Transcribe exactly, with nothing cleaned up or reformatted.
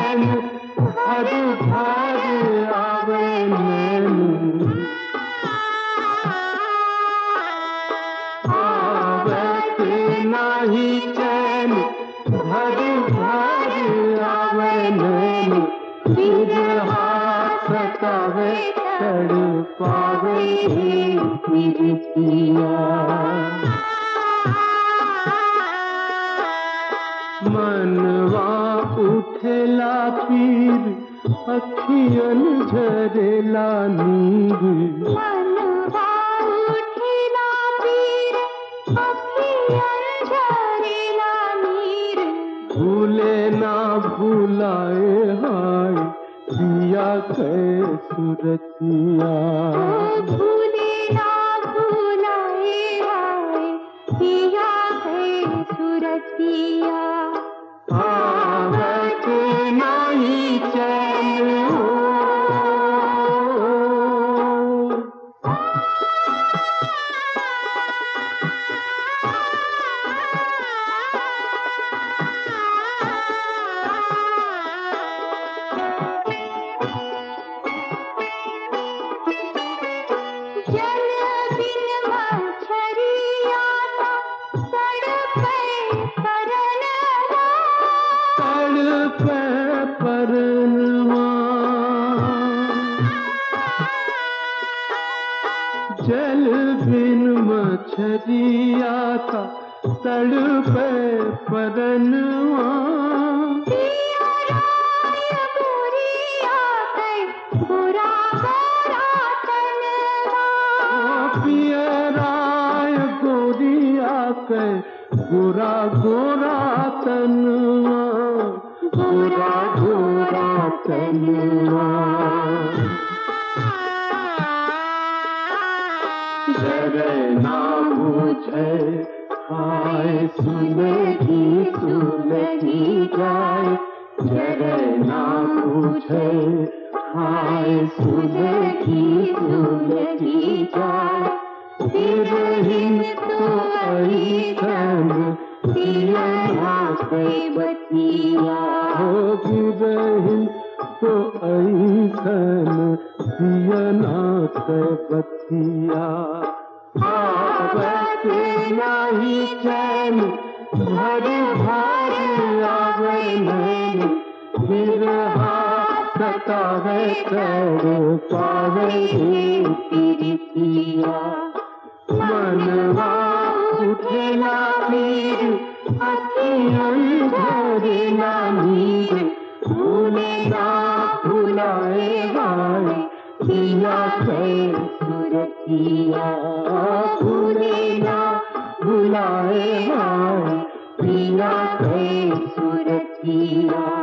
चैन भर भर आवे नैन, आवत नाही चैन भर भर आवे नैन, बिरहा सतावे तड़पावे प्रीतिया। मनवा उठेला पीर अखियन झरेला नीर, मनवा उठेला पीर अखियन झरेला नीर, भूले ना भूलाए हाय पिया कै सुरतिया। भूले ना भूलाए हाय पिया कै सुरतिया। आवत नाही चैन जल बिन मछरिया तड़पे परनवा, तड़पे परनवा। जल बिन मछरिया था तड़पे परनवा, पिया राय गोरिया कै गोरा गोरा तनवा, पिया राय गोरिया कै गोरा गोरा तनवा, गोरा गोरा तनवा। जरे ना बुझे हाय सुलगी सुलगी जाए, जरे ना बुझे हाय सुलगी सुलगी जाए, बिरहिन तो ऐसन पिया कै बतिया। हो बिरहिन तो ऐसन पिया कै बतिया। आवत नाही चैन भर भर आवे नैन, बिरहा सतावे तड़पावे प्रीतिया। मनवा उठेला पीर अखियन झरेला नीर, भूले ना भुलाए हाय पिया कै सुरतिया। भूले ना भुलाए हाय पिया कै सुरतिया।